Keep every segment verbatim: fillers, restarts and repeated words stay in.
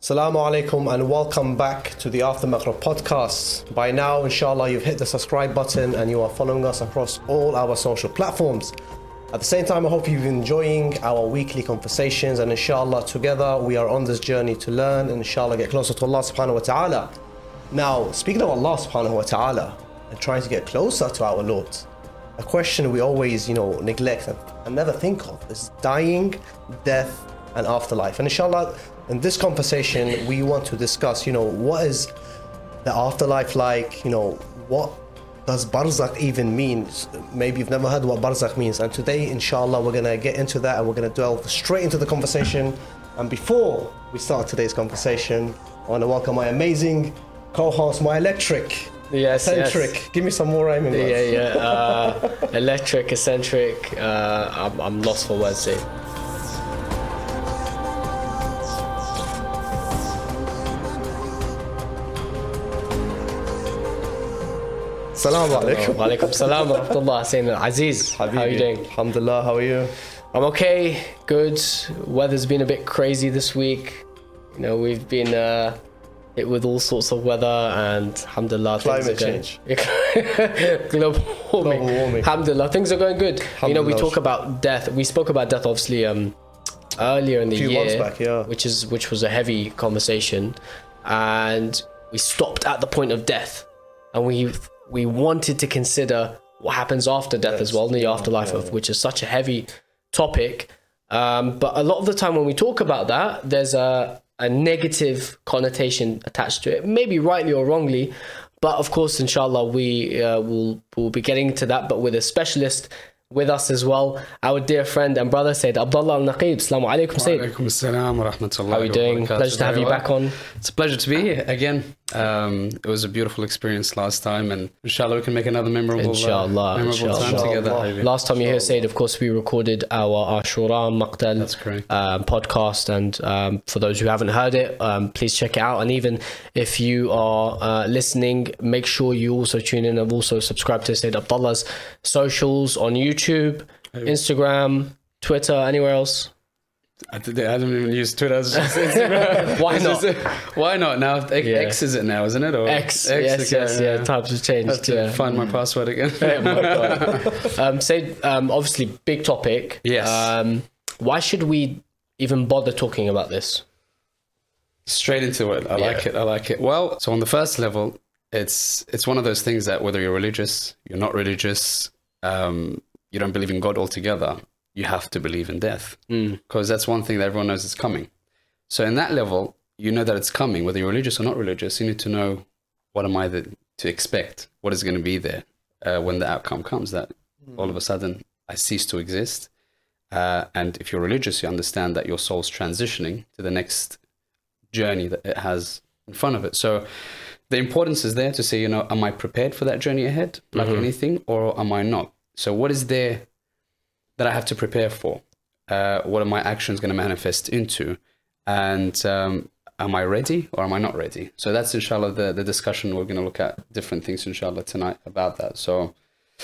Assalamu alaikum and welcome back to the After Maghrib podcast. By now, inshallah, you've hit the subscribe button and you are following us across all our social platforms. At the same time, I hope you're enjoying our weekly conversations, and inshallah, together we are on this journey to learn and inshallah get closer to Allah subhanahu wa ta'ala. Now, speaking of Allah subhanahu wa ta'ala and trying to get closer to our Lord, a question we always, you know, neglect and, and never think of is dying, death, and afterlife. And inshallah, in this conversation, we want to discuss, you know, what is the afterlife like? You know, what does barzakh even mean? Maybe you've never heard what barzakh means. And today, inshallah, we're going to get into that and we're going to delve straight into the conversation. And before we start today's conversation, I want to welcome my amazing co-host, my electric, yes, eccentric. Yes. Give me some more rhyming words. Yeah, yeah. Uh, electric, eccentric. Uh, I'm, I'm lost for words here. Assalamu alaikum. Wa alaikum salam wa rahmatullah. Sayyidina Aziz. How are you doing? Alhamdulillah, how are you? I'm okay, good. Weather's been a bit crazy this week. You know, we've been uh, hit with all sorts of weather and alhamdulillah. Climate things are change. Global warming. Global warming. Alhamdulillah, things are going good. You know, we talk about death. We spoke about death obviously um, earlier in the a few year, months back, yeah. which is which was a heavy conversation, and we stopped at the point of death, and we we wanted to consider what happens after death yes. as well, in the afterlife, yeah, of which is such a heavy topic. Um, but a lot of the time when we talk about that, there's a, a negative connotation attached to it, maybe rightly or wrongly. But of course, inshallah, we uh, will will be getting to that, but with a specialist with us as well, our dear friend and brother Sayyid Abdullah Al-Naqib. Assalamu alaikum, Sayyid. Wa alaikum assalam wa rahmatullahi. How are you doing? Pleasure to have you back on. It's a pleasure to be here again. Um, it was a beautiful experience last time, and inshallah we can make another memorable, inshallah, uh, memorable inshallah. time together. Inshallah. Last time you here, Sayyid, of course, we recorded our Ashura Maqtal That's correct. Um, podcast, and um, for those who haven't heard it, um, please check it out. And even if you are uh, listening, make sure you also tune in and also subscribe to Sayyid Abdullah's socials on YouTube, Instagram, Twitter, anywhere else. I, did, I don't even use Twitter. It's just Instagram. Why not? Just, why not? Now X, Yeah. X is it now, isn't it? Or X, X yes, again, yes, yeah. Times have changed. I have to yeah. find my password again. Oh my God. um, say, um, obviously, big topic. Yes. Um, why should we even bother talking about this? Straight into it. I Yeah. like it. I like it. Well, so on the first level, it's it's one of those things that whether you're religious, you're not religious, um, you don't believe in God altogether, you have to believe in death, because mm. that's one thing that everyone knows is coming. So in that level, you know that it's coming, whether you're religious or not religious. You need to know, what am I the, to expect? What is going to be there uh, when the outcome comes? That mm. all of a sudden I cease to exist. Uh, and if you're religious, you understand that your soul's transitioning to the next journey that it has in front of it. So the importance is there to say, you know, am I prepared for that journey ahead, like mm-hmm. anything, or am I not? So what is there that I have to prepare for? Uh, what are my actions going to manifest into? And um, am I ready or am I not ready? So that's inshallah the, the discussion. We're going to look at different things inshallah tonight about that. So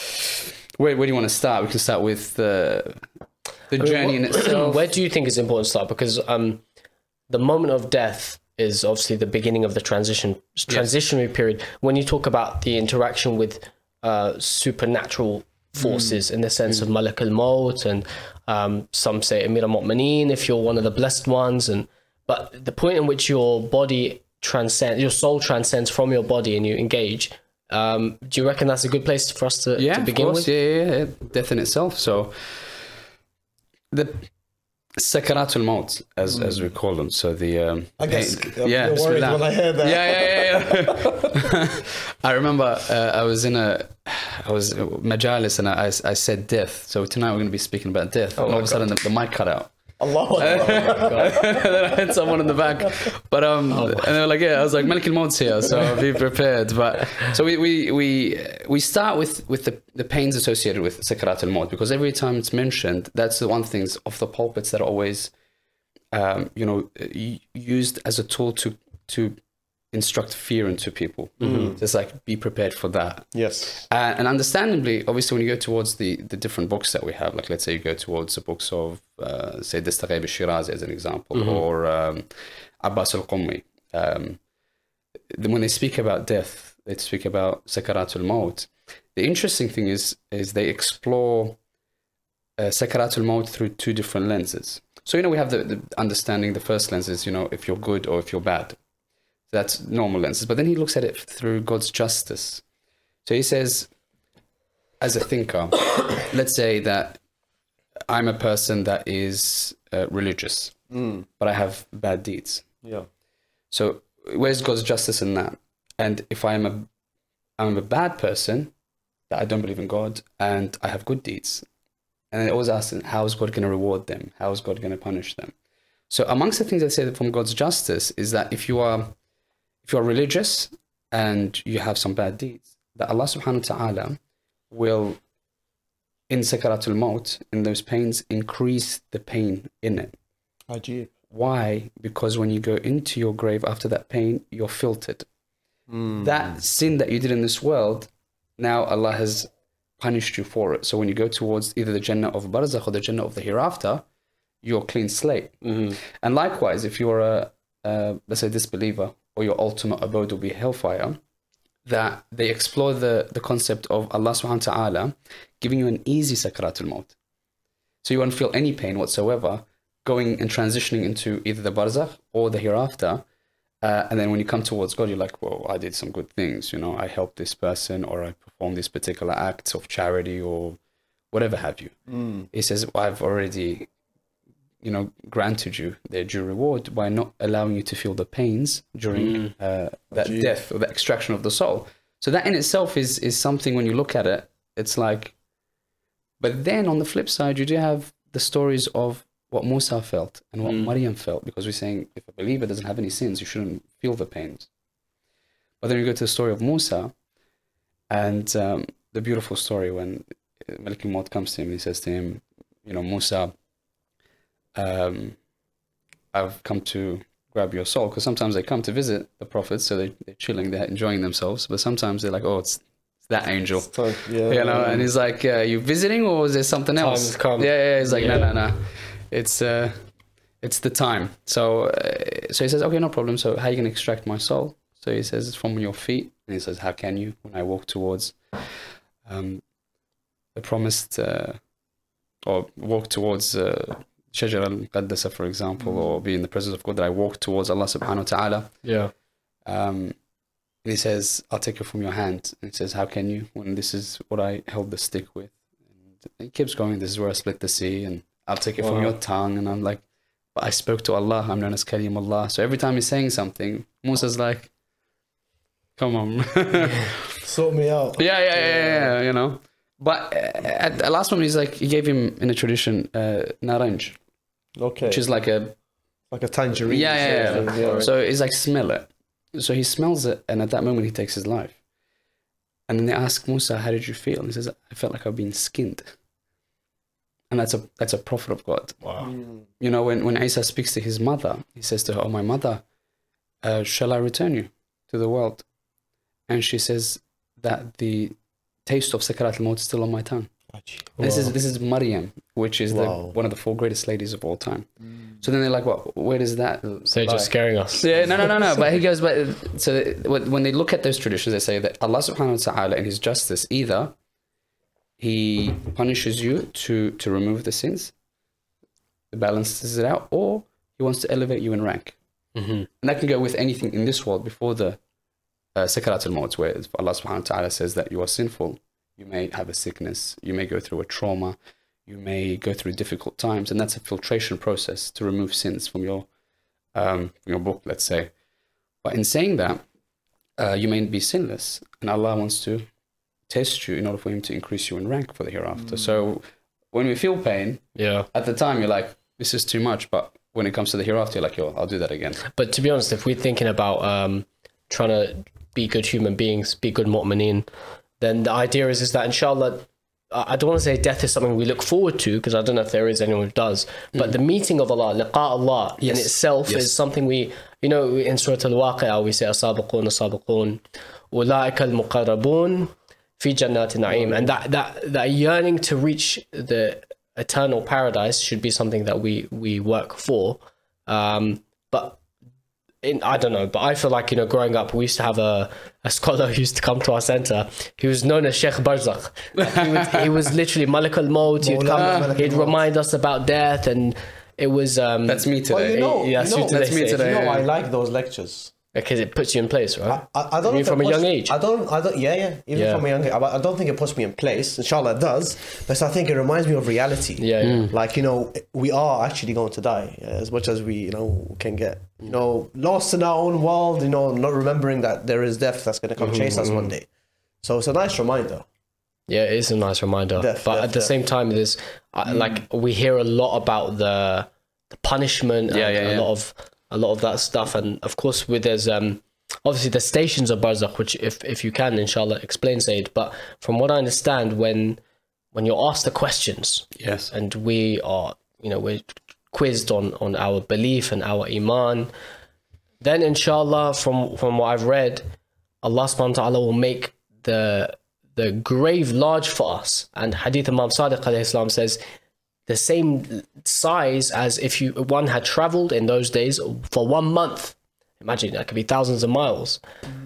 where, where do you want to start? We can start with the, the journey I mean, what, in itself. Where do you think it's important to start? Because um, the moment of death is obviously the beginning of the transition transitionary yes. period. When you talk about the interaction with uh, supernatural forces mm. in the sense mm. of Malak al-Maut, and um, some say Amir al-Mu'mineen if you're one of the blessed ones, and but the point in which your body transcends, your soul transcends from your body and you engage, um, do you reckon that's a good place for us to, yeah, to begin of course. with? Yeah, yeah, yeah, death in itself. So the Sakaratul Maut, as mm. as we call them. So the um, I guess pain, yeah, you're worried when I heard that. Yeah, yeah, yeah. yeah. I remember uh, I was in a, I was majalis and I, I said death. So tonight we're going to be speaking about death. Oh and all of a sudden the, the mic cut out. Allah. And then I had someone in the back, but um, oh, and they were like, "Yeah," I was like, "Malik al-Maut's here, so be prepared." But so we we we we start with with the, the pains associated with Sakarat al-Maut, because every time it's mentioned, that's the one thing off the pulpits that are always, um, you know, used as a tool to to instruct fear into people. Mm-hmm. Just like be prepared for that. Yes. Uh, and understandably, obviously, when you go towards the, the different books that we have, like let's say you go towards the books of, uh, say, Dastaghaib al-Shirazi as an example, mm-hmm. or um, Abbas al-Qummi. Um, when they speak about death, they speak about sakaratul maut. The interesting thing is, is they explore uh, sakaratul maut through two different lenses. So, you know, we have the, the understanding, the first lens is, you know, if you're good or if you're bad. That's normal lenses. But then he looks at it through God's justice. So he says, as a thinker, let's say that I'm a person that is uh, religious, mm. but I have bad deeds. Yeah. So where's God's justice in that? And if I'm a, I'm a bad person, that I don't believe in God, and I have good deeds, and I always ask them, how is God going to reward them? How is God going to punish them? So amongst the things I say from God's justice is that if you are, if you are religious and you have some bad deeds, that Allah subhanahu wa ta'ala will, in sakaratul maut, in those pains, increase the pain in it. Ajib. Why? Because when you go into your grave after that pain, you're filtered. Mm. That sin that you did in this world, now Allah has punished you for it. So when you go towards either the Jannah of Barzakh or the Jannah of the hereafter, you're a clean slate. Mm-hmm. And likewise, if you're a, a, let's say, disbeliever, or your ultimate abode will be hellfire, that they explore the, the concept of Allah subhanahu wa ta'ala giving you an easy sakaratul maut. So you won't feel any pain whatsoever going and transitioning into either the barzakh or the hereafter. Uh, and then when you come towards God, you're like, well, I did some good things. You know, I helped this person, or I performed these particular acts of charity, or whatever have you. Mm. He says, well, I've already, you know, granted you their due reward by not allowing you to feel the pains during mm. uh, that Gee. death or the extraction of the soul. So that in itself is is something, when you look at it, it's like, but then on the flip side, you do have the stories of what Musa felt and what mm. Maryam felt, because we're saying if a believer doesn't have any sins, you shouldn't feel the pains. But then you go to the story of Musa, and um, the beautiful story when Malik al-Maut comes to him, he says to him, you know, Musa, um, I've come to grab your soul, because sometimes they come to visit the prophets, so they, they're chilling, they're enjoying themselves, but sometimes they're like, oh, it's that angel, time, yeah, you know, yeah. And he's like, uh, you visiting, or is there something Time else? has come. Yeah, yeah, he's like, yeah. no, no, no, it's uh, it's the time. So, uh, so he says, okay, no problem. So how are you gonna extract my soul? So he says, it's from your feet, and he says, how can you? When I walk towards um, the promised, uh, or walk towards uh, Shajar al-Qaddasa, for example, mm. or be in the presence of God, that I walk towards Allah subhanahu wa ta'ala. Yeah. Um, and he says, I'll take it from your hand. And he says, how can you, when this is what I held the stick with? And he keeps going, this is where I split the sea, and I'll take it wow. from your tongue. And I'm like, but I spoke to Allah, I'm known as Kalim Allah. So every time he's saying something, Musa's like, come on. Sort me out. Yeah, yeah, yeah, yeah, yeah, you know. But at the last one, he's like, he gave him, in a tradition, uh, naranj. Okay. Which is like a... Like a tangerine. Yeah, yeah, yeah. Thing, yeah. So he's like, smell it. So he smells it, and at that moment he takes his life. And then they ask Musa, how did you feel? And he says, I felt like I've been skinned. And that's a that's a prophet of God. Wow. Mm. You know, when, when Isa speaks to his mother, he says to her, oh, my mother, uh, shall I return you to the world? And she says that the taste of Sakarat al-Maut is still on my tongue. Wow. This is this is Maryam, which is wow. the, one of the four greatest ladies of all time. Mm. So then they're like, well, where does that So you're just scaring us. Yeah, no, no, no, no. But he goes, but so when they look at those traditions, they say that Allah subhanahu wa ta'ala in his justice, either he punishes you to, to remove the sins, balances it out, or he wants to elevate you in rank. Mm-hmm. And that can go with anything in this world before the uh, Sakarat al-Maut, where Allah subhanahu wa ta'ala says that you are sinful. You may have a sickness, you may go through a trauma, you may go through difficult times, and that's a filtration process to remove sins from your um, from your book, let's say. But in saying that, uh, you may be sinless, and Allah wants to test you in order for him to increase you in rank for the hereafter. Mm. So when we feel pain, yeah, at the time you're like, this is too much, but when it comes to the hereafter, you're like, yo, I'll do that again. But to be honest, if we're thinking about um, trying to be good human beings, be good mu'mineen, then the idea is, is that inshallah, I don't want to say death is something we look forward to, because I don't know if there is anyone who does, but mm. the meeting of Allah, liqa Allah, yes. in itself yes. is something we, you know, in Surah Al-Waqi'ah, we say, as-sabiqun, as-sabiqun, ulaika al-muqarrabun, fi jannati na'im. And that, that, that yearning to reach the eternal paradise should be something that we, we work for. Um, but in, I don't know, but I feel like, you know, growing up, we used to have a, a scholar who used to come to our center. He was known as Sheikh Barzakh. He was, he was literally Malik al-Maut. He'd Mawlana come, Malik he'd al-Maut. remind us about death, and it was um That's me today. Well, you know, Yeah, you so know, today that's me say- today. you know, yeah. I like those lectures. because it puts you in place, right? I, I don't You know if from it a puts- young age? I don't. I don't. Yeah, yeah. Even Yeah. from a young age, I, I don't think it puts me in place. Inshallah, it does. But I think it reminds me of reality. Yeah, yeah. Like, you know, we are actually going to die, yeah, as much as we, you know, can get, you know, lost in our own world. You know, not remembering that there is death that's going to come chase us one day. So it's a nice reminder. Yeah, it is a nice reminder. Death, but death, at the death. same time, there's uh, like we hear a lot about the the punishment and Yeah, yeah, a yeah. lot of a lot of that stuff, and of course, with there's um obviously the stations of Barzakh, which if if you can, inshallah, explain, Said. But from what I understand, when when you're asked the questions, Yes. and we are, you know, we're quizzed on on our belief and our iman, then inshallah, from from what I've read, Allah subhanahu wa ta'ala will make the the grave large for us. And Hadith Imam Sadiq alayhi salam says the same size as if you one had traveled in those days for one month. Imagine, that could be thousands of miles.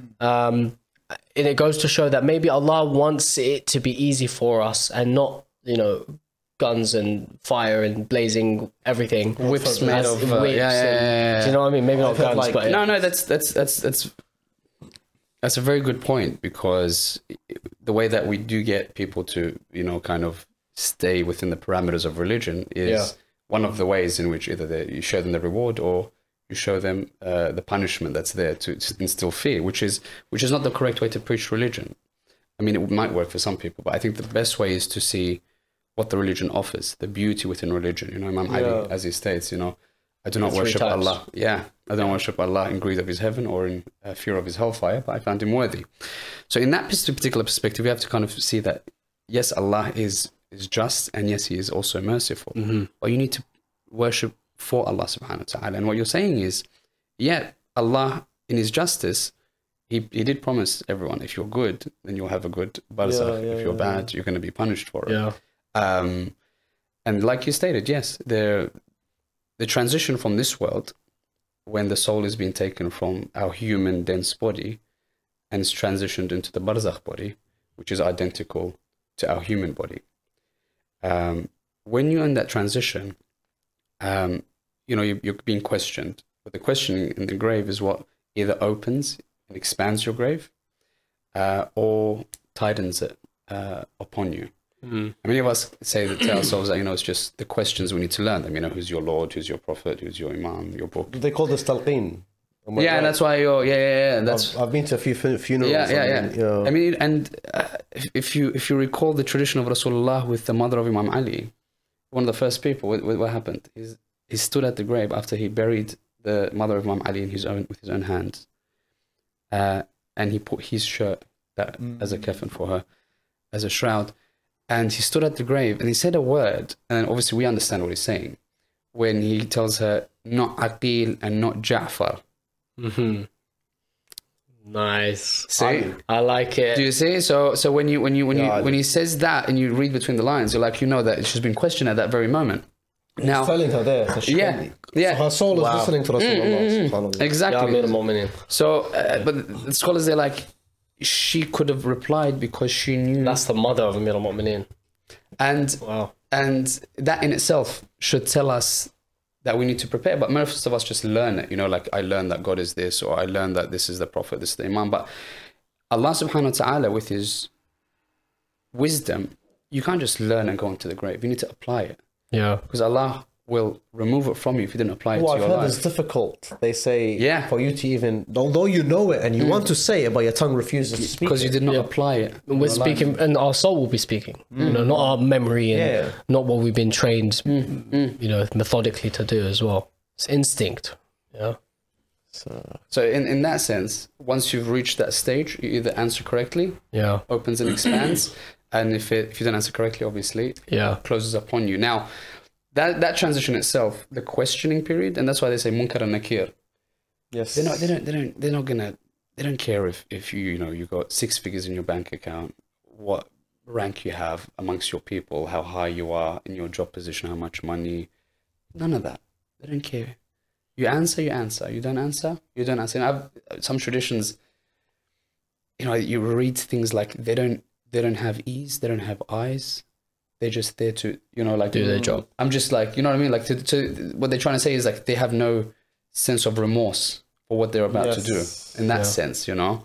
Um, and it goes to show that maybe Allah wants it to be easy for us and not, you know, guns and fire and blazing everything. Whips As- made of, uh, whips yeah, yeah, and- yeah, yeah. Do you know what I mean? Maybe not I've heard guns, like- but No, no, that's that's that's that's that's a very good point, because the way that we do get people to, you know, kind of stay within the parameters of religion is Yeah. one of the ways in which either they, you show them the reward or you show them uh, the punishment that's there to, to instill fear, which is which is not the correct way to preach religion. I mean, it might work for some people, but I think the best way is to see what the religion offers, the beauty within religion. You know, Imam Yeah. Ali, as he states, you know, I do not Three worship times. Allah. Yeah, I don't worship Allah in greed of His heaven or in uh, fear of His hellfire, but I found Him worthy. So, in that particular perspective, we have to kind of see that yes, Allah is is just, and yes, He is also merciful. Mhm. But you need to worship for Allah Subhanahu wa Taala. And what you're saying is, yeah, Allah in His justice, He He did promise everyone, if you're good, then you'll have a good barzakh. Yeah, yeah, if you're yeah, bad, you're going to be punished for it. yeah. Um, and like you stated, yes, the the transition from this world, when the soul is being taken from our human dense body and is transitioned into the barzakh body, which is identical to our human body. Um, when you're in that transition, um, you know, you're, you're being questioned. But the questioning in the grave is what either opens and expands your grave uh, or tightens it uh, upon you. Mm. Many of us say that to ourselves that, you know, it's just the questions we need to learn them. You know, who's your Lord, who's your Prophet, who's your Imam, your book. They call this talqeen. Am I Yeah, right? and that's why you're, yeah, yeah, yeah. That's, I've, I've been to a few fun- funerals. yeah, yeah, yeah. and, you know, I mean, and uh, if, if you if you recall the tradition of Rasulullah with the mother of Imam Ali, one of the first people, what, what happened? He's, he stood at the grave after he buried the mother of Imam Ali in his own with his own hands, uh, and he put his shirt that as a kafan for her, as a shroud. And he stood at the grave and he said a word, and obviously we understand what he's saying when he tells her, not Aqil and not Ja'far. Mm-hmm. Nice. See? I like it. Do you see? So so when you when you when Yeah, I you when do. he says that and you read between the lines, you're like, you know that she's been questioned at that very moment. he's Now, telling her there. So yeah, yeah, So her soul is Wow. listening to Rasulullah. subhanallah. Yeah, exactly. Amir al-Mu'minin. So, uh, but the scholars, they're like, she could have replied because she knew, That's the mother of Amir al-Mu'minin. and Wow. and that in itself should tell us that we need to prepare. But most of us just learn it, you know, like I learned that God is this, or I learned that this is the Prophet, this is the Imam. But Allah Subhanahu wa Taala, with His wisdom, you can't just learn and go into the grave. You need to apply it, Yeah. because Allah will remove it from you if you didn't apply it Well, to I've your heard it's life. difficult. They say Yeah. for you to even, although you know it and you want to say it, but your tongue refuses to speak. Because you it. did not Yeah. apply it. in We're your life. speaking, and our soul will be speaking. You know, not our memory and Yeah. not what we've been trained, you know, methodically to do as well. It's instinct. Yeah. So, So in, in that sense, once you've reached that stage, you either answer correctly, Yeah. opens and expands, and if it, if you don't answer correctly, obviously, Yeah. closes upon you. Now, that that transition itself, the questioning period, and that's why they say munkar and nakir. yes. They're not. They don't. They don't. They're not gonna. They don't care if if you you know you got six figures in your bank account, what rank you have amongst your people, how high you are in your job position, how much money. None of that. They don't care. You answer, you answer. You don't answer, you don't answer. And I've some traditions, you know, you read things like they don't they don't have ears, they don't have eyes. They're just there to, you know, like do their job. I'm just like, you know what I mean? Like to, to what they're trying to say is like they have no sense of remorse for what they're about Yes. to do in that Yeah. sense, you know?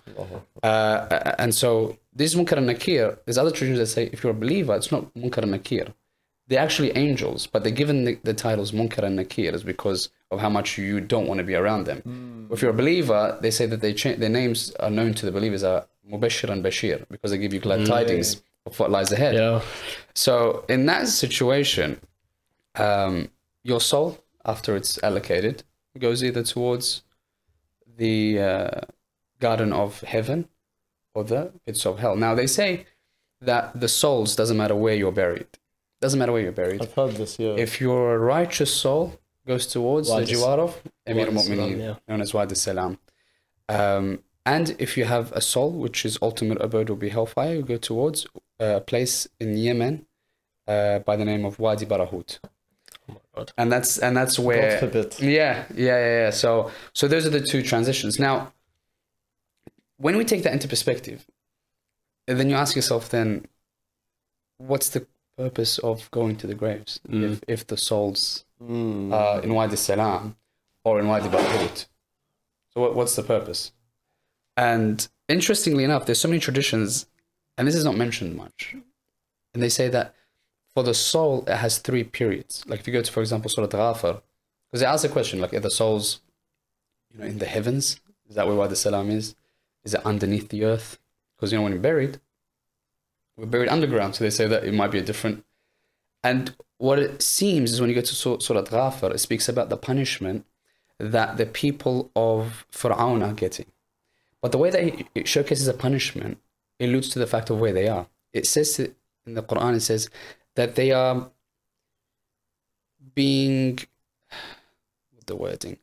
Uh, and so this Munkar and Nakir, there's other traditions that say if you're a believer, it's not Munkar and Nakir. They're actually angels, but they're given the, the titles Munkar and Nakir is because of how much you don't want to be around them. Mm. If you're a believer, they say that they cha- their names are known to the believers are Mubashir and Bashir because they give you glad tidings of what lies ahead. Yeah. So in that situation, um, your soul, after it's allocated, goes either towards the uh, garden of heaven or the pits of hell. Now they say that the souls doesn't matter where you're buried. Doesn't matter where you're buried. I've heard this, yeah. If your righteous soul goes towards Wadi the Jiwar of Emir Wadi Salam, Mu'mineen, yeah. known as Wadi Salam. Um, and if you have a soul, which is ultimate abode will be hellfire, you go towards a place in Yemen uh, by the name of Wadi Barahut. Oh my God. And that's and that's where God forbid. yeah, yeah, yeah, yeah. So so those are the two transitions. Now, when we take that into perspective, then you ask yourself then, what's the purpose of going to the graves Mm. if, if the souls Mm. are in Wadi Salam or in Wadi Barahut? So what, what's the purpose? And interestingly enough, there's so many traditions, and this is not mentioned much. And they say that for the soul, it has three periods. Like if you go to, for example, Surah Ghafir, because they ask the question, like, are the souls, you know, in the heavens? Is that where Wadi Salam is? Is it underneath the earth? Because, you know, when you're buried, we're buried underground. So they say that it might be a different. And what it seems is when you go to Sur- Surah Ghafir, it speaks about the punishment that the people of Fir'aun are getting. But the way that it- it showcases a punishment alludes to the fact of where they are. It says it in the Quran, it says that they are being, what the wording,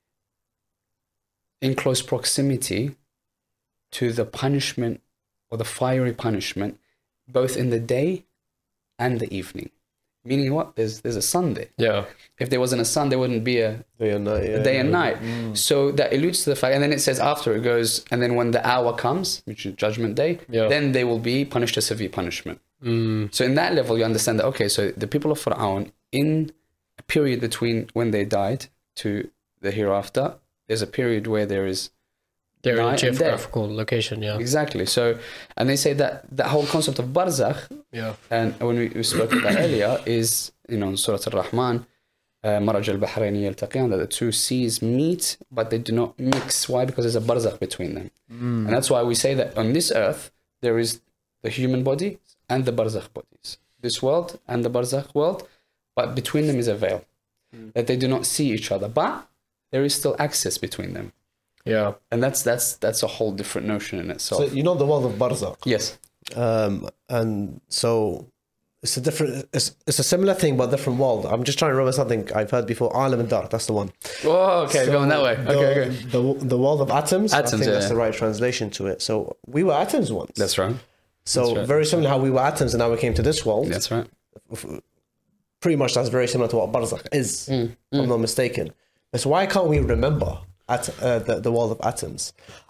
in close proximity to the punishment or the fiery punishment, both in the day and the evening. Meaning what? There's there's a sun there. Yeah. If there wasn't a sun, there wouldn't be a Day and night, yeah. day and night. So that alludes to the fact, and then it says after it goes, and then when the hour comes, which is Judgment Day, Yeah. then they will be punished a severe punishment. Mm. So in that level, you understand that, okay, so the people of Fir'aun, in a period between when they died to the hereafter, there's a period where there is They're in a night and day. geographical location, yeah. Exactly. So, and they say that that whole concept of barzakh, Yeah. and when we, we spoke about earlier, is, you know, in Surah Al-Rahman, uh, Maraj al-Bahraini yaltaqiyan, that the two seas meet, but they do not mix. Why? Because there's a barzakh between them. And that's why we say that on this earth, there is the human body and the barzakh bodies. This world and the barzakh world, but between them is a veil. That they do not see each other, but there is still access between them. Yeah. And that's that's that's a whole different notion in So itself. you know the world of Barzakh. Yes. Um, and so it's a different, it's, it's a similar thing, but different world. I'm just trying to remember something I've heard before. Alam and Dar, that's the one. Oh, okay, So going that way. The, Okay, okay. The, the world of atoms, I Atoms, think that's yeah. the right translation to it. So we were atoms once. That's right. so that's right. very similar how we were atoms and now we came to this world. That's right. Pretty much that's very similar to what Barzakh is, Mm, if I'm not mistaken. So why can't we remember at, uh, the, the world of atoms?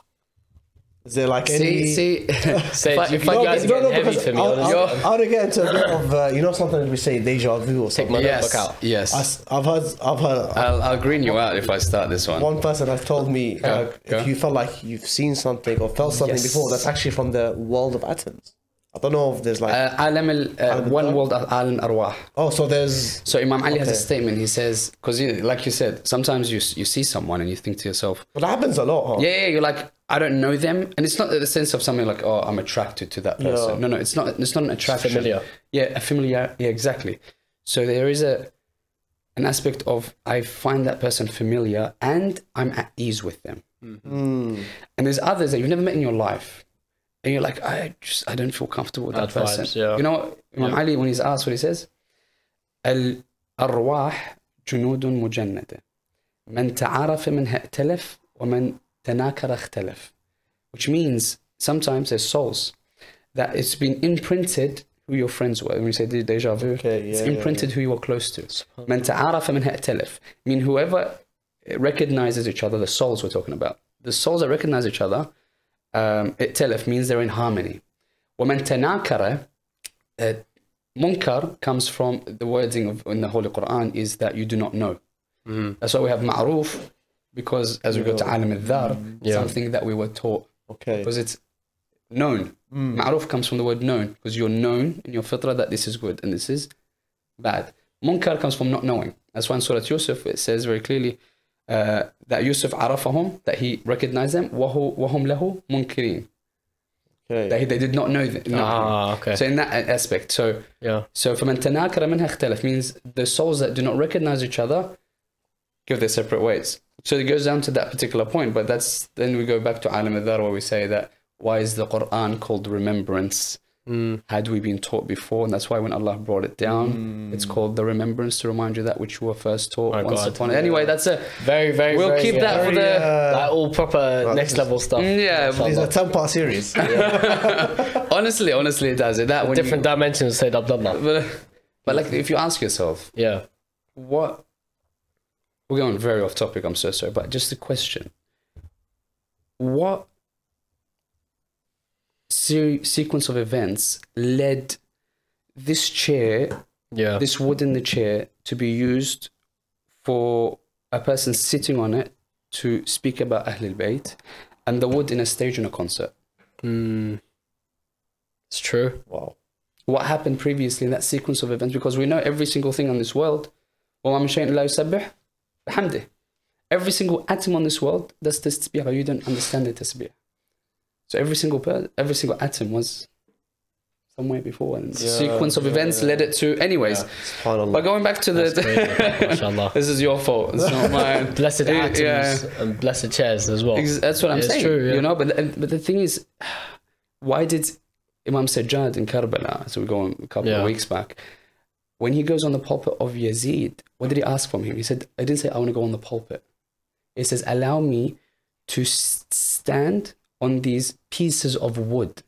Is there like any... See, see. Say, If I- you if I- guys are no, no, getting heavy because for me. I'll, honestly. I'll, I'll get into a bit of, uh, you know, sometimes we say deja vu or Take something. my yes, notebook out. yes. I, have heard, I've heard, I'll, I'll green you out if I start this one. one person has told me uh, Go, go. if you felt like you've seen something or felt something Yes. before, that's actually from the world of atoms. I don't know if there's like, Uh, Alam al, uh, Alam one al- world of Alam Arwah. oh, so there's, So Imam Ali has a Okay. statement. He says, because like you said, sometimes you you see someone and you think to yourself, but that happens a lot, huh? yeah, yeah, you're like, I don't know them, and it's not the sense of something like, oh, I'm attracted to that person. Yeah. No, no, it's not. It's not an attraction. familiar. Yeah, a familiar. Yeah, exactly. So there is a an aspect of I find that person familiar and I'm at ease with them. Mm. And there's others that you've never met in your life, and you're like, I just I don't feel comfortable with that Bad person. vibes, yeah. You know, what Imam Yeah. Ali, when he's asked what he says, Al arwah junudun mujannada, man ta'arafa minha i'talaf wa man tanakara ikhtalaf. Which means sometimes there's souls that it's been imprinted who your friends were. When we say de- deja vu, Okay, it's yeah, yeah, imprinted who you were close to. Man ta'arafa minha i'talaf. I mean, whoever it recognizes each other, the souls we're talking about. The souls that recognize each other, um, ائتلف means they're in harmony. ومن تناكر, uh, munkar comes from the wording of in the Holy Quran is that you do not know. Mm. That's why we have ma'ruf, because as we go to alim al-dhar, Yeah. something that we were taught. Okay. Because it's known. Mm. Ma'ruf comes from the word known, because you're known in your fitrah that this is good and this is bad. Munkar comes from not knowing. That's why in Surah Yusuf it says very clearly uh, that Yusuf arafahum, that he recognized them, وَهُ وَهُمْ لَهُ مُنْكِرِينَ. Okay. That he, they did not know that. Ah, okay. So in that aspect, so Yeah. so فَمَنْ تَنَاكَرَ مِنْهَا اخْتَلَفَ means the souls that do not recognize each other give their separate ways. So it goes down to that particular point, but that's then we go back to Alim al-Dhar where we say that why is the Quran called remembrance? Mm. Had we been taught before? And that's why when Allah brought it down, Mm. it's called the remembrance to remind you that which you were first taught My once God. upon. Anyway, that's a Very, very, we'll very, keep that for Very, the uh, like all proper next level stuff. Mm, yeah, It's a ten-part series. honestly, honestly, it does it. That when Different you, dimensions, said Abdullah. but, but like if you ask yourself, Yeah. what we're going very off topic, I'm so sorry, but just a question. What se- sequence of events led this chair, Yeah. this wood in the chair, to be used for a person sitting on it to speak about Ahlul Bayt, and the wood in a stage in a concert? Mm. It's true. Wow. What happened previously in that sequence of events? Because we know every single thing on this world. وَمَا مِن شَيْءٍ لَا يُسَبِّحُ بِحَمْدِهِ. Every single atom on this world does tasbih. You don't understand the tasbih. So every single per- every single atom was somewhere before, and the Yeah, sequence of yeah, events yeah. led it to. Anyways, SubhanAllah. but going back to That's the, crazy. MashaAllah. this is your fault. It's not mine. Blessed Yeah, atoms yeah. and blessed chairs as well. Ex- That's what I'm It's saying. true, yeah. You know, but but the thing is, why did Imam Sajjad in Karbala? So we go on a couple Yeah. of weeks back. When he goes on the pulpit of Yazid, what did he ask from him? He said, "I didn't say I want to go on the pulpit." It says, "Allow me to s- stand on these pieces of wood,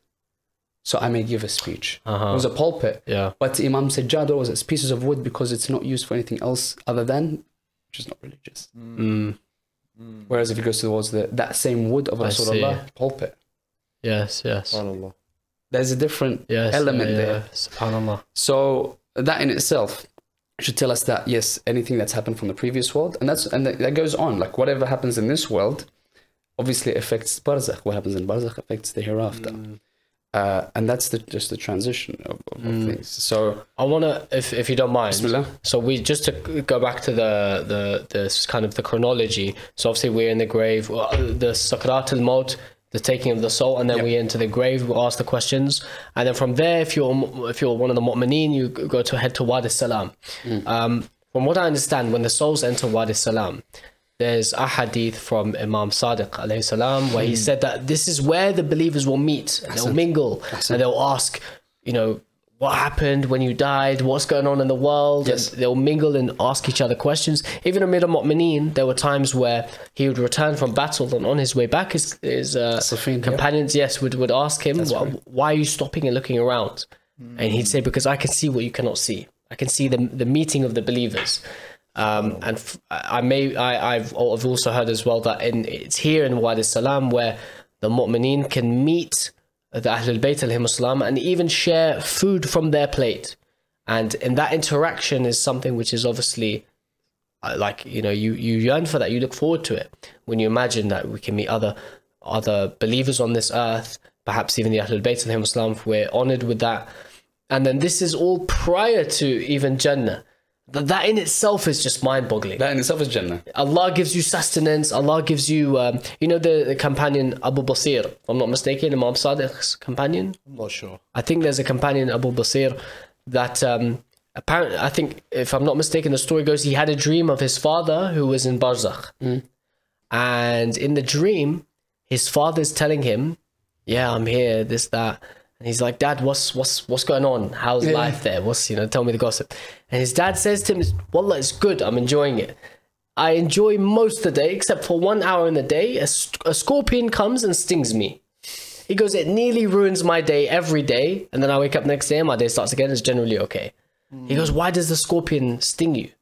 so I may give a speech." Uh-huh. It was a pulpit, Yeah. but Imam Sajjad was it's pieces of wood because it's not used for anything else other than, which is not religious. Mm. Whereas if he goes towards the that same wood of I Rasulullah pulpit, Yes, yes. SubhanAllah. there's a different Yes. element yeah, there. yeah. SubhanAllah. So that in itself should tell us that yes, anything that's happened from the previous world, and that's and that, that goes on. Like whatever happens in this world, obviously affects barzakh. What happens in barzakh affects the hereafter, Mm. uh, and that's the just the transition of, of, of things. So I wanna, if if you don't mind. Bismillah. So we just to go back to the the the kind of the chronology. So obviously we're in the grave, well, the Sakrat al-Maut, the taking of the soul, and then Yep. we enter the grave. We ask the questions, and then from there, if you're if you're one of the mu'mineen, you go to head to Wadi Salam. Um, from what I understand, when the souls enter Wadi Salam, there's a hadith from Imam Sadiq alayhi salam where he said that this is where the believers will meet and they'll mingle and they'll ask, you know, what happened when you died, what's going on in the world. Yes. And they'll mingle and ask each other questions. Even Amir al-Mu'mineen, there were times where he would return from battle, and on his way back, his, his uh, Safin, companions, yes, would, would ask him, why, right. why are you stopping and looking around? And he'd say, because I can see what you cannot see. I can see the, the meeting of the believers. Um, and f- I may, I, I've, I've also heard as well that in, it's here in Wadi Salam where the Mu'mineen can meet the Ahlul Bayt alayhim salam and even share food from their plate. And in that interaction is something which is obviously uh, like, you know, you, you yearn for that, you look forward to it. When you imagine that we can meet other other believers on this earth, perhaps even the Ahlul Bayt alayhim salam, we're honored with that. And then this is all prior to even Jannah. That that in itself is just mind-boggling. that in itself is Jannah. Allah gives you sustenance. Allah gives you, um, you know, the, the companion Abu Basir, if I'm not mistaken, Imam Sadiq's companion. I'm not sure. I think there's a companion, Abu Basir, that um, apparently, I think, if I'm not mistaken, the story goes he had a dream of his father who was in Barzakh. Mm. And in the dream, his father's telling him, yeah, I'm here, this, that. And he's like, Dad, what's what's what's going on? How's Yeah. life there? What's, you know, tell me the gossip. And his dad says to him, Wallah, it's good. I'm enjoying it. I enjoy most of the day, except for one hour in the day, a, st- a scorpion comes and stings me. He goes, it nearly ruins my day every day. And then I wake up next day and my day starts again. It's generally okay. He goes, why does the scorpion sting you?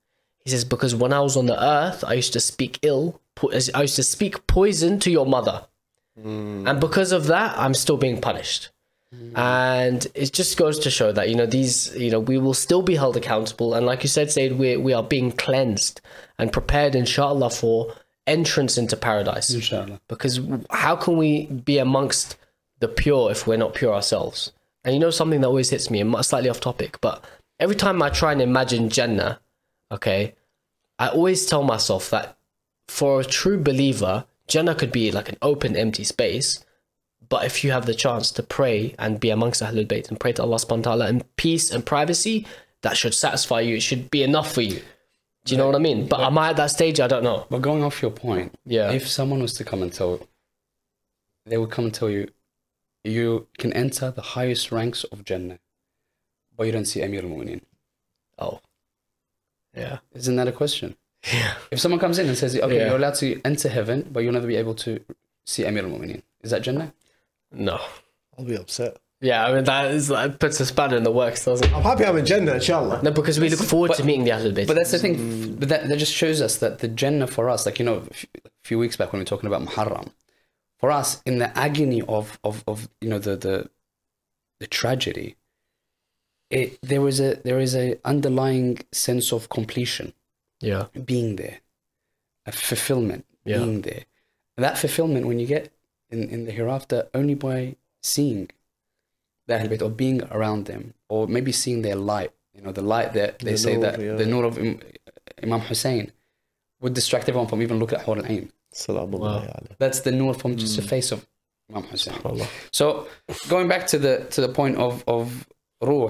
He says, because when I was on the earth, I used to speak ill. po- I used to speak poison to your mother. Mm. And because of that, I'm still being punished. Mm. And it just goes to show that, you know, these, you know, we will still be held accountable. And like you said, Said, we, we are being cleansed and prepared, inshallah, for entrance into paradise. Inshallah. Because how can we be amongst the pure if we're not pure ourselves? And you know something that always hits me, and slightly off topic, but every time I try and imagine Jannah, okay, I always tell myself that for a true believer, Jannah could be like an open, empty space. But if you have the chance to pray and be amongst Ahlul Bayt and pray to Allah subhanahu wa ta'ala in peace and privacy, that should satisfy you. It should be enough for you. Do you know what I mean? But, but am I at that stage? I don't know. But going off your point, yeah. if someone was to come and tell, they would come and tell you, you can enter the highest ranks of Jannah, but you don't see Amir al-Mu'mineen. Oh. Yeah. Isn't that a question? Yeah. If someone comes in and says, okay, Yeah. you're allowed to enter heaven, but you'll never be able to see Amir al-Mu'mineen. Is that Jannah? No. I'll be upset. Yeah, I mean, that is like, puts a spanner in the works, doesn't it? I'm happy I'm in Jannah, inshallah. No, because we look forward But- to meeting the Ahlul Bayt. But that's the thing. But that, that just shows us that the Jannah for us, like, you know, a few, a few weeks back when we were talking about Muharram, for us, in the agony of, of, of you know, the, the, the tragedy, it, there is a, there is a underlying sense of completion, Yeah. being there, a fulfillment, Yeah. being there. And that fulfillment, when you get in, in the hereafter, only by seeing the Ahlul Bayt or being around them, or maybe seeing their light, you know, the light that they The say nur, that yeah. the nur of Im- Imam Hussein would distract everyone from even looking at Hur al-Ain. Salamu Wow. alayhi. That's the nur from just the face of Imam Hussein. Allah. So going back to the to the point of of ruh,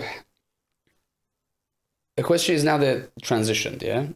the question is now that transitioned, yeah.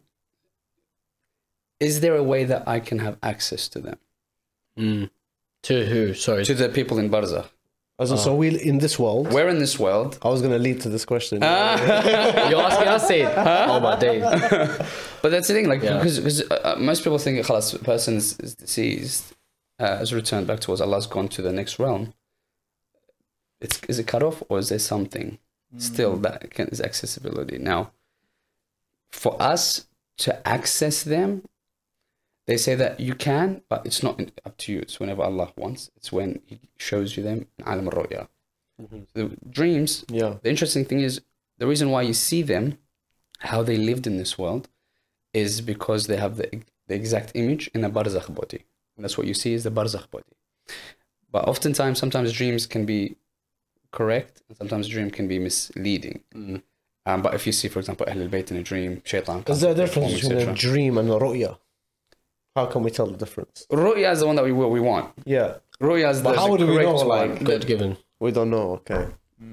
Is there a way that I can have access to them, Mm. To who? Sorry. to the people in Barzakh? So, so we in this world. We're in this world. I was going to lead to this question. You're asking us, Said? Oh, my days. But that's the thing, like, Yeah. because, because uh, most people think, khalas, a person is, is deceased, uh, has returned back towards Allah's gone to the next realm. It's is it cut off, or is there something still that can, is accessibility? Now, for us to access them, they say that you can, but it's not up to you. It's whenever Allah wants. It's when He shows you them in Alam al-Ru'ya. The dreams, Yeah. the interesting thing is, the reason why you see them, how they lived in this world, is because they have the, the exact image in a barzakh body. And that's what you see is the barzakh body. But oftentimes, sometimes dreams can be correct, and sometimes dream can be misleading. Mm. Um, but if you see, for example, Ahlul Bayt in a dream, shaitan Is there a comes, difference perform, between a et cetera. dream and a ru'ya? How can we tell the difference? Ru'ya is the one that we we want. Yeah. Ru'ya is the, But how the do we correct know, one. like- God given. We don't know. Okay.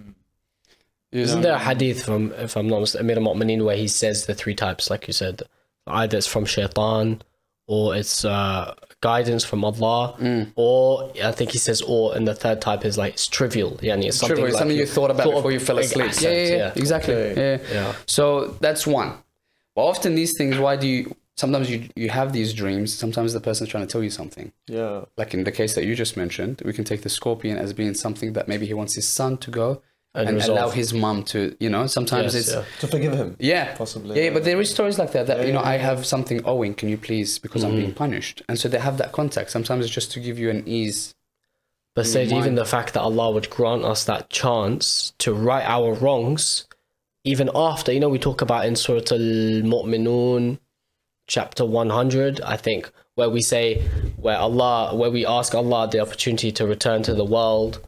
You Isn't know? there a hadith from, if I'm not mistaken, Amir al-Mu'mineen, where he says the three types, like you said, either it's from shaitan, or it's uh, guidance from Allah, Mm. or I think he says, or, and the third type is like, it's trivial. Yani it's something, Trivial, it's like something you thought about thought before of you fell big asleep. accent, yeah, yeah, yeah, yeah. exactly. Okay. Yeah. Yeah. So that's one. But often these things, why do you, sometimes you, you have these dreams, sometimes the person's trying to tell you something. Yeah. Like in the case that you just mentioned, we can take the scorpion as being something that maybe he wants his son to go And and, resolve. allow his mum to, you know, sometimes Yes, it's, yeah. To forgive him. yeah, Possibly, Yeah, yeah. but there is stories like that, that, Yeah, you know, yeah, I yeah. have something owing, can you please, because I'm being punished. And so they have that contact. Sometimes it's just to give you an ease. But in say your even mind. the fact that Allah would grant us that chance to right our wrongs, even after, you know, we talk about in Surah Al-Mu'minun, chapter one hundred, I think, where we say, where Allah, where we ask Allah the opportunity to return to the world.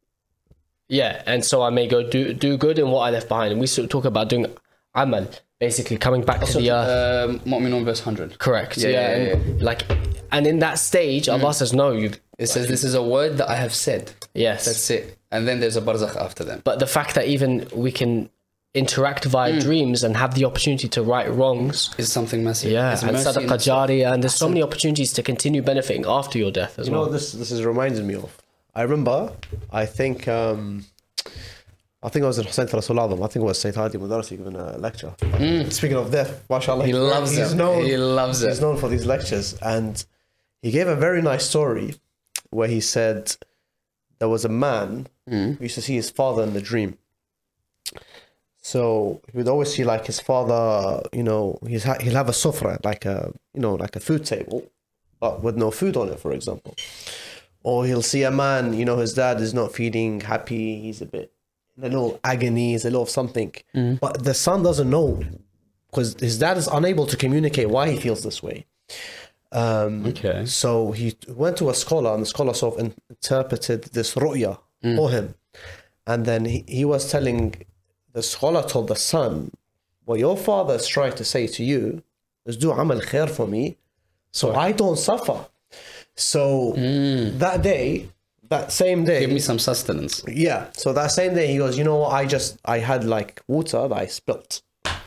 Yeah, and so I may go do do good in what I left behind. And we sort of talk about doing amal, basically coming back to the earth. Um, Mu'minun verse one hundred. Correct. yeah, Yeah, yeah, and like, and in that stage, Allah says, no, you. It says, this is a word that I have said. Yes. That's it. And then there's a barzakh after them. But the fact that even we can interact via dreams and have the opportunity to right wrongs, Is something massive. yeah, It's and mercy in sadaqah itself. jariyah, and there's so many opportunities to continue benefiting after your death as You know well. what this this is reminding me of? I remember, I think, um, I think it was in Hussein Rasul Azam. I think it was Sayyid Hadi Mudarsi giving a lecture. Speaking of death, mashallah, He loves he's it. known. He loves He's it. known for these lectures, and he gave a very nice story where he said there was a man Mm. who used to see his father in the dream. So he would always see like his father, you know, he's ha- he'll have a sufra, like a, you know, like a food table, but with no food on it, for example. Or he'll see a man, you know, his dad is not feeling happy. He's a bit in a little agony, he's a little something. Mm. But the son doesn't know because his dad is unable to communicate why he feels this way. Um, Okay. So he went to a scholar, and the scholar sort of interpreted this ru'ya mm. for him. And then he, he was telling, the scholar told the son, what your father is trying to say to you is do amal khair for me, so I don't suffer. So mm. that day, that same day, give me some sustenance. Yeah. So that same day, he goes, you know what? I just, I had like water that I spilt.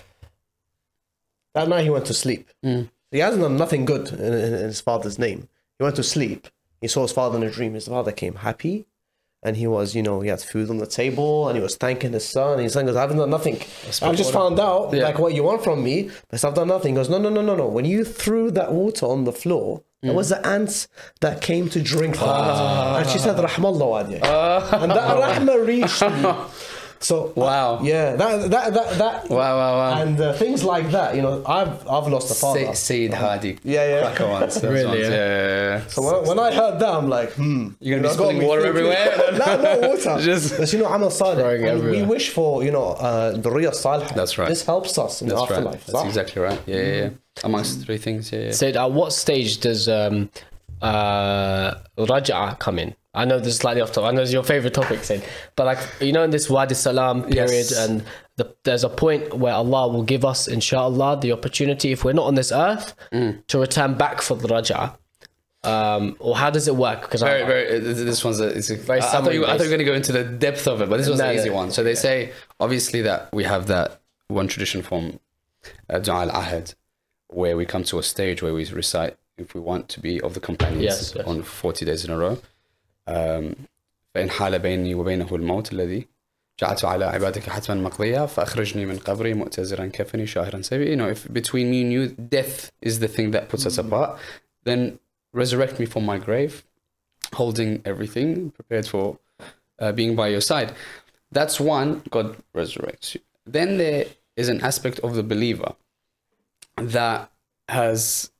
That night he went to sleep. Mm. He hasn't done nothing good in, in, in his father's name. He went to sleep. He saw his father in a dream. His father came happy. And he was, you know, he had food on the table and he was thanking his son. And his son goes, I haven't done nothing. I've just found out yeah. like what you want from me, but I've done nothing. He goes, no, no, no, no, no. When you threw that water on the floor, mm. there was the ants that came to drink from ah. it. And she said, Rahmallah wadi. Ah. And that Rahmah reached me. So wow, yeah, that that that that wow, wow, wow, and uh, things like that. You know, I've I've lost a father. Sayyid Hadi, yeah, yeah, cracker ones, really, ones. Yeah. Yeah, yeah, yeah. So when, when I heard that, I'm like, hmm, you're gonna you be spilling water everywhere. No, no water. Just but you know, amal salih. We wish for you know uh, the riyah salih. That's right. This helps us in That's the afterlife. Right. That's exactly right. Yeah, yeah, yeah. Amongst three things. Yeah. yeah. So at what stage does um uh raj'a come in? I know this is slightly off topic. I know it's your favorite topic, Sid. But like, you know, in this Wadi Salam period, yes. and the, there's a point where Allah will give us, inshallah, the opportunity, if we're not on this earth, mm. to return back for the Raj'a. Um, or how does it work? Because very, I, very. This one's a, it's a very. I, I thought you, I thought you were going to go into the depth of it, but this was no, an easy no, one. So they yeah. say, obviously, that we have that one tradition from uh, Du'a al-Ahad, where we come to a stage where we recite, if we want to be of the companions yes, yes. on forty days in a row. فإن حال بيني وبينه الموت الذي جعلت على عبادك حتما مقضيا فأخرجني من قبري مؤتزرا كفني شاهرا سيبي. You know, if between me and you death is the thing that puts us apart, then resurrect me from my grave, holding everything, prepared for uh, being by your side. That's one, God resurrects you. Then there is an aspect of the believer that has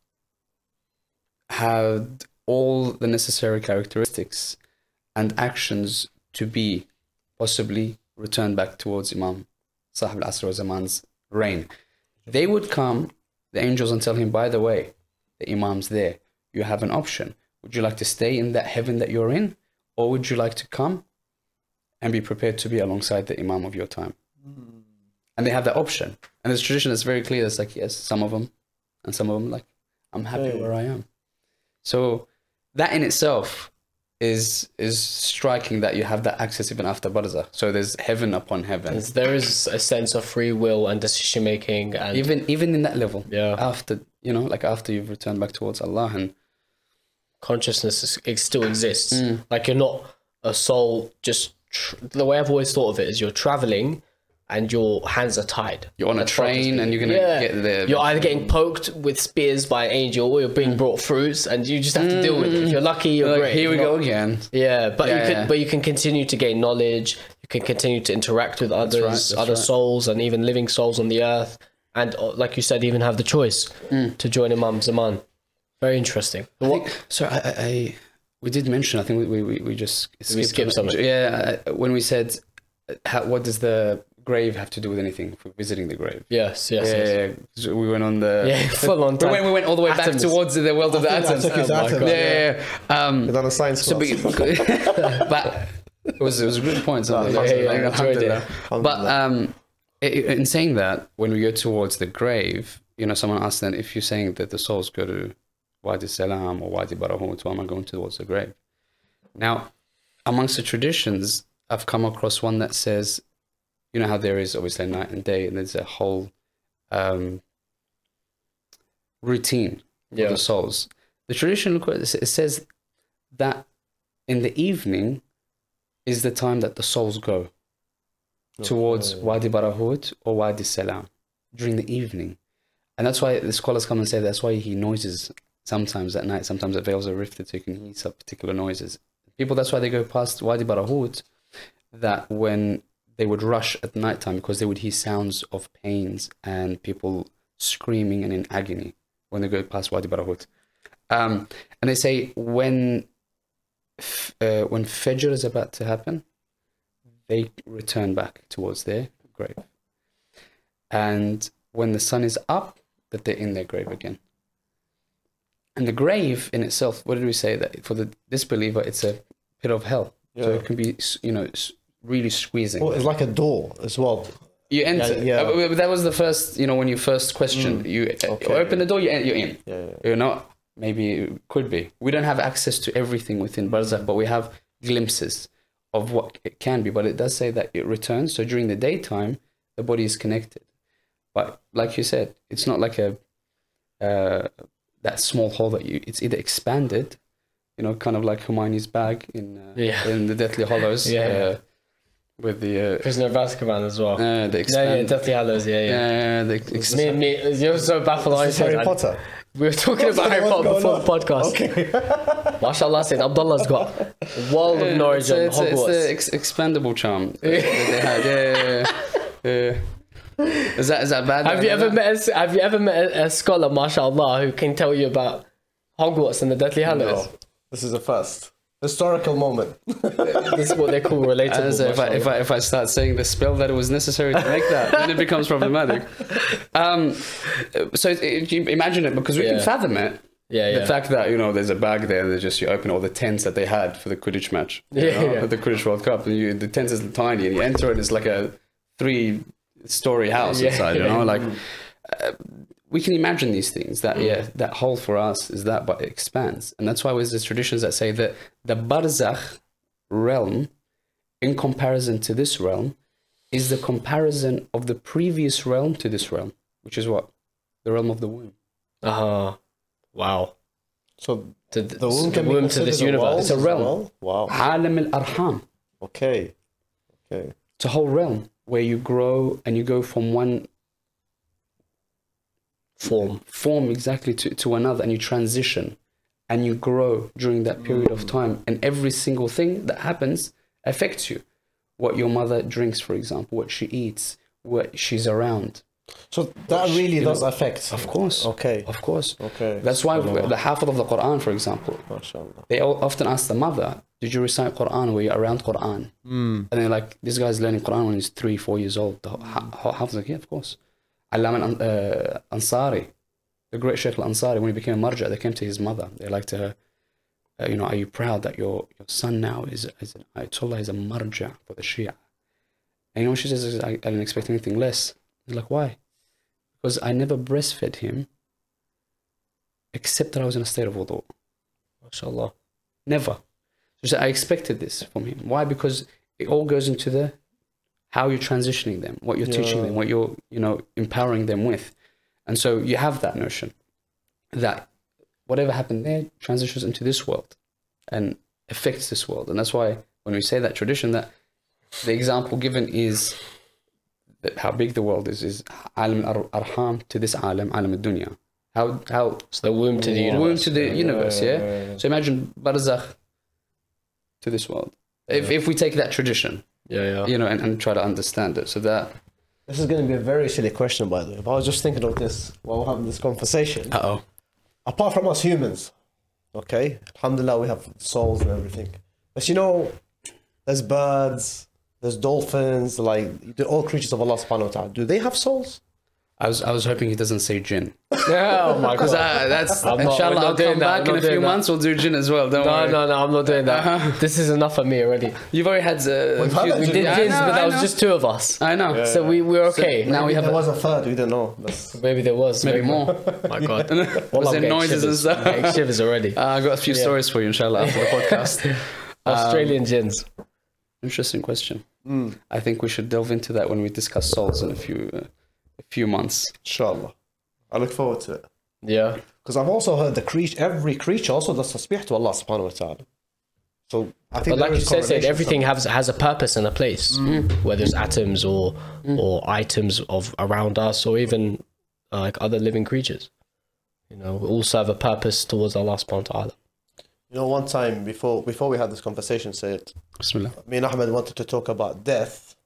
had all the necessary characteristics and actions to be possibly returned back towards Imam Sahib al-Asr wa Zaman's reign. They would come, the angels, and tell him, by the way, the Imam's there. You have an option. Would you like to stay in that heaven that you're in? Or would you like to come and be prepared to be alongside the Imam of your time? Mm. And they have that option. And this tradition is very clear. It's like, yes, some of them, and some of them like, I'm happy hey. where I am. So that in itself is is striking, that you have that access even after barzakh. So there's heaven upon heaven. There is a sense of free will and decision making, and even even in that level. Yeah. After, you know, like after you've returned back towards Allah, and consciousness is, it still exists. Mm. Like you're not a soul. Just tr- the way I've always thought of it is you're traveling, and your hands are tied. You're on a train and you're going to yeah. get there. You're either getting poked with spears by an angel, or you're being brought fruits, and you just have to deal with it. If you're lucky, you're like, great. Here we not, go again. Yeah, but yeah, you can yeah. but you can continue to gain knowledge. You can continue to interact with others, that's right, that's other right. souls, and even living souls on the earth. And like you said, even have the choice mm. to join Imam Zaman. Very interesting. I think, so I, I, we did mention, I think we, we, we just skipped, we skipped something. Yeah, when we said, how, what does the grave have to do with anything for visiting the grave? Yes, yes, yeah, yes. Yeah, so we went on the yeah, full on. We went, we went all the way atoms. back towards the world of the atoms. Oh atoms. God, yeah, yeah, yeah. Um, on a science so class. But it was it was a good point. So yeah, yeah, yeah, like, enjoyed it. But um, in saying that, when we go towards the grave, you know, someone asked then, if you're saying that the souls go to Wadi Salam or Wadi Barahut, why am I going towards the grave? Now, amongst the traditions, I've come across one that says, you know how there is obviously night and day, and there's a whole um, routine yeah. for the souls. The tradition, it says that in the evening is the time that the souls go oh, towards oh. Wadi Barahut or Wadi Salam during the evening. And that's why the scholars come and say that's why he noises sometimes at night, sometimes the veils are rifted so you can hear some particular noises. People, that's why they go past Wadi Barahut, that when they would rush at nighttime because they would hear sounds of pains and people screaming and in agony when they go past Wadi Barahut. Um, and they say when f- uh, when Fajr is about to happen, they return back towards their grave. And when the sun is up, that they're in their grave again. And the grave in itself, what did we say? That for the disbeliever, it's a pit of hell. Yeah. So it can be, you know, really squeezing. Well, it's like a door as well. You enter. Yeah, yeah. Uh, that was the first, you know, when you first question, Mm. you uh, Okay. open the door, you en- you're in. Yeah, yeah. You're not. Maybe it could be. We don't have access to everything within Barzakh, but we have glimpses of what it can be. But it does say that it returns. So during the daytime, the body is connected. But like you said, it's not like a uh, that small hole that you. It's either expanded, you know, kind of like Hermione's bag in uh, Yeah. in the Deathly Hallows. Yeah. Uh, with the uh, Prisoner of Azkaban as well. uh, the yeah, expand. yeah, Deathly Hallows, yeah, yeah. Yeah, the ex- Me, me, you're so baffled. I This is said, Harry I- Potter. we were talking about Harry What's Potter going before on? the podcast. Okay. Mashallah, said Abdullah's got a world of knowledge it's, on it's, it's Hogwarts. the ex- expandable charm that they had. Yeah, yeah, yeah. Is that is that bad? Have you ever met a, Have you ever met a, a scholar, mashallah, who can tell you about Hogwarts and the Deathly Hallows? No, this is the first historical moment. This is what they call relatable. As if I, if mashallah. I if I start saying the spell that it was necessary to make that, then it becomes problematic. Um, so it, it, you imagine it because we Yeah. can fathom it. yeah, The yeah. fact that, you know, there's a bag there and they just, you open all the tents that they had for the Quidditch match. You Yeah, know, yeah. The Quidditch World Cup. And you, the tent is tiny and you enter it, it's like a three story house Yeah, inside, you yeah. know? Like, uh, we can imagine these things that, yeah, that hole for us is that, but it expands. And that's why there's these traditions that say that the Barzakh realm, in comparison to this realm, is the comparison of the previous realm to this realm, which is what? The realm of the womb. Uh-huh. Wow. So To the womb can be womb to considered this a universe. world It's a as realm. well? Wow. Alam al-Arham. Okay. Okay. It's a whole realm where you grow and you go from one Form. form exactly to, to another, and you transition and you grow during that period of time, and every single thing that happens affects you. What your mother drinks, for example, what she eats, what she's around. So that Which, really you does know, affect. Of course. Okay. Of course. Okay. That's why Subhanallah. the Hafiz of the Quran, for example, MashaAllah. they all often ask the mother, did you recite Quran? Were you around Quran? Mm. And they're like, this guy's learning Quran when he's three, four years old. The ha- Hafiz like, yeah, of course. Allama uh, Ansari, the great Sheikh Al-Ansari, when he became a marja, they came to his mother. They like to her, uh, you know, are you proud that your, your son now is, is an Ayatollah, is a marja for the Shia? And you know what she says? I, I didn't expect anything less. He's like, why? Because I never breastfed him except that I was in a state of wudu. MashaAllah. Never. She said, I expected this from him. Why? Because it all goes into the how you're transitioning them, what you're teaching Yeah. them, what you're, you know, empowering them with. And so you have that notion that whatever happened there transitions into this world and affects this world. And that's why when we say that tradition, that the example given is that how big the world is, is alam al-arham to this alam, alam al-dunya. How, how So the womb to the universe. womb to the universe, yeah? yeah, yeah. So imagine barzakh to this world. If, if we take that tradition, Yeah, yeah. you know, and, and try to understand it. So that... This is going to be a very silly question, by the way. But I was just thinking of this while we're having this conversation. Uh-oh. Apart from us humans, okay, alhamdulillah, we have souls and everything. But you know, there's birds, there's dolphins, like they're all creatures of Allah subhanahu wa ta'ala. Do they have souls? I was I was hoping he doesn't say jinn. Oh my Because god. that's... I'm not- inshallah, we're not I'll doing come that, back we're in not a few doing that. months, we'll do jinn as well. Don't No, worry. no, no, I'm not doing that. Uh-huh. This is enough for me already. You've already had... Uh, We've had few- that We jinn. did Yeah, I jins, know, but I that was know. just two of us. I know. So we we're okay. now we Maybe have there a- was a third, we don't know. That's... Maybe there was. Maybe maybe more. My god. Was Well, I'm there getting noises and shivers. stuff? I'm getting shivers already. Uh, I got a few Yeah. stories for you, inshallah, after the podcast. Australian gins. Interesting question. Mm. I think we should delve into that when we discuss souls in a few uh, a few months. Inshallah. I look forward to it. Yeah. Because I've also heard the creature, every creature also does tasbih to Allah subhanahu wa ta'ala. So I think But like there you is said, said correlation everything somewhere. has has a purpose and a place. Whether it's atoms or or items of around us, or even uh, like other living creatures. You know, we all serve a purpose towards Allah subhanahu wa ta'ala. You know, one time before before we had this conversation, said Bismillah. me and Ahmed wanted to talk about death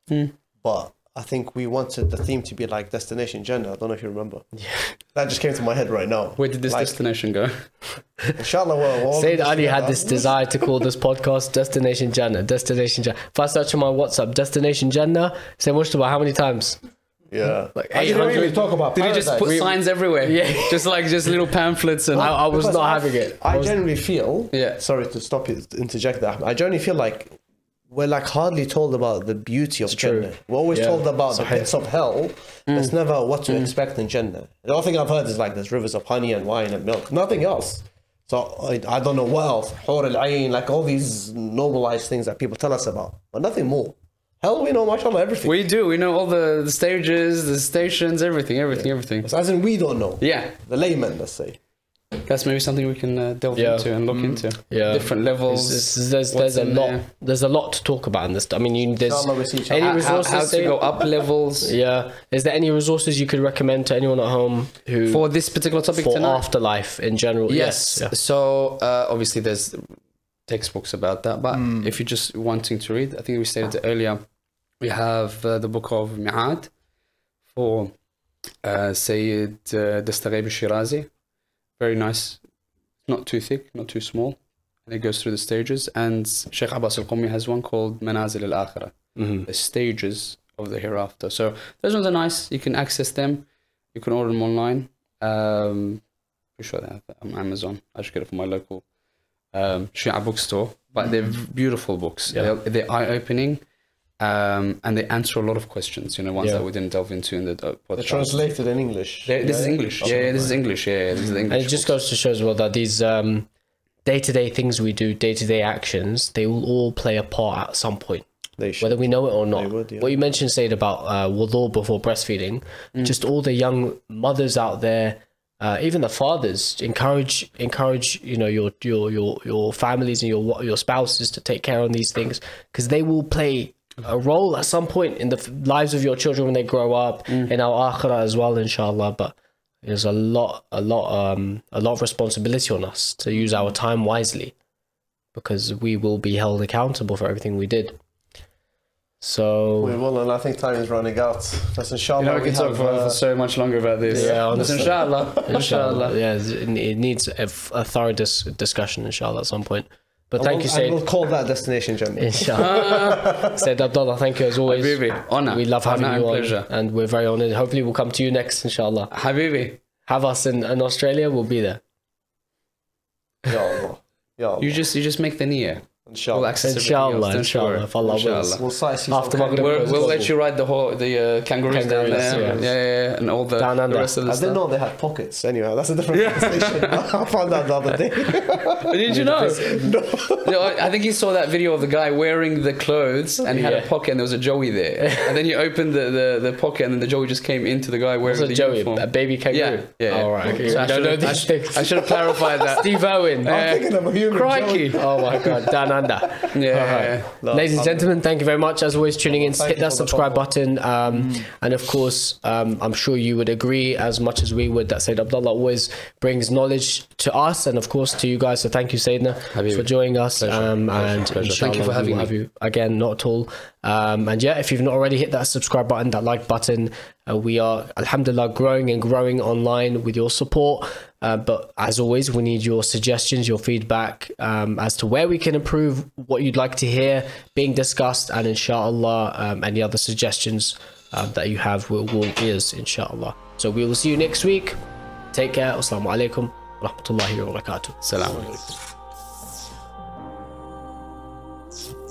but I think we wanted the theme to be like Destination Jannah. I don't know if you remember. Yeah. That just came to my head right now. Where did this Like, destination go? Inshallah, we're all Sayyid this Ali had together. this desire to call this podcast Destination Jannah. Destination Jannah. If I search on my WhatsApp, Destination Jannah, say Mushtaba, how many times? Yeah. Like I didn't eight hundred. really talk about Did he just paradise. put signs everywhere? Yeah. Just like just little pamphlets and. I, I was Because not I- having it. I I was- generally feel. Yeah. Sorry to stop you, interject that. I generally feel like we're like hardly told about the beauty of true. Jannah. We're always Yeah. told about the Sahih. pits of hell. It's never what to expect in Jannah. The only thing I've heard is like there's rivers of honey and wine and milk. Nothing else. So I, I don't know what else. Hur al-Ain, like all these nobilized things that people tell us about, but nothing more. Hell, we know, mashallah, everything. We do. We know all the, the stages, the stations, everything, everything, everything. As in, we don't know. Yeah, The layman, let's say. that's maybe something we can uh, delve Yeah. into and look into. Yeah. Different levels. It's- it's- there's what's there's a in lot there. there's a lot to talk about in this. I mean, you, there's Inshallah, we see each any other. How, how, resources. how to Sayyid? go up levels. Yeah. Is there any resources you could recommend to anyone at home who For this particular topic for tonight? afterlife in general? Yes. Yeah. So uh, obviously there's textbooks about that, but if you're just wanting to read, I think we stated it earlier. We have uh, the book of Mi'ad for uh, Sayyid uh, Dastaghaib al-Shirazi. Very nice. Not too thick, not too small. And it goes through the stages. And Sheikh Abbas al-Qummi has one called Manazil al-Akhirah. Mhm. The stages of the hereafter. So those ones are nice. You can access them. You can order them online. Um, pretty sure they have that on Amazon. I should get it from my local um, Shia bookstore. But they're beautiful books. Yeah. They're, they're eye-opening. Um, and they answer a lot of questions, you know, ones Yeah. that we didn't delve into in the uh, podcast. They're translated in English. They- this is Yeah. English. Yeah, yeah, this is English. Yeah, yeah, this is the English. And it just books. goes to show as well that these um, day-to-day things we do, day-to-day actions, they will all play a part at some point, They should. whether we know it or not. They would, yeah. What you mentioned, Said, about uh, wudu before breastfeeding, Mm. just all the young mothers out there, uh, even the fathers, encourage encourage you know your your your your families and your your spouses to take care of these things, because they will play a role at some point in the f- lives of your children when they grow up, Mm. in our akhirah as well, inshallah. But there's a lot a lot um a lot of responsibility on us to use our time wisely, because we will be held accountable for everything we did. So We will, and I think time is running out. That's inshallah. You know, we can talk have, for, uh, for so much longer about this. Yeah, But honestly. inshallah. Inshallah. yeah, it it needs a, f- a thorough dis- discussion, inshallah, at some point. But and thank we'll, you, Said. and we'll call that Destination Jannah. Inshallah. Said Abdullah, thank you as always. Habibi, honor. We love having Honor you and on, pleasure. and we're very honored. Hopefully, we'll come to you next, inshallah. Habibi, Have us in, in Australia, we'll be there. Ya Allah. Ya Allah. you just you just make the niyyah. We'll Inshallah. access everything Inshallah, else, don't you worry. inshallah, if Allah wills. Inshallah. We'll sight see After some Maghrib, kangaroos. We'll, we'll let you ride the whole the uh, kangaroos, Kangaroos, down there, yes. yeah, yeah, yeah, and all the, Down the under. rest of the I stuff. didn't know they had pockets. Anyway, that's a different conversation. I found out the other day. Did you know? No, I I think you saw that video of the guy wearing the clothes and he had a Yeah. pocket and there was a Joey there. And then he opened the, the, the pocket and then the Joey just came into the guy wearing So the Joey, uniform. a baby kangaroo. Yeah, yeah. All right. Okay. So I I don't know should have- I these sh- things. I should have clarified that. Steve Owen. I'm thinking of a human. Crikey. Joey. Oh my God, down under. Yeah. No, Ladies and I'm- gentlemen, thank you very much as always tuning in. Thank Hit you that for the subscribe follow. button, um, and of course, um, I'm sure you would agree as much as we would that Sayyid Abdullah always brings knowledge to us and of course to you guys. So thank you, Sayyidina, Habibi. for joining us. Pleasure. Um, Pleasure. and Pleasure. Thank you inshallah for having we will me. have you again, not at all. Um, and yeah, if you've not already hit that subscribe button, that like button, uh, we are alhamdulillah growing and growing online with your support. Uh, but as always, we need your suggestions, your feedback um, as to where we can improve, what you'd like to hear being discussed, and inshallah, um, any other suggestions uh, that you have will will ears, inshallah. So we will see you next week. Take care. Assalamu alaikum wa rahmatullahi wa barakatuh. Salam alaikum.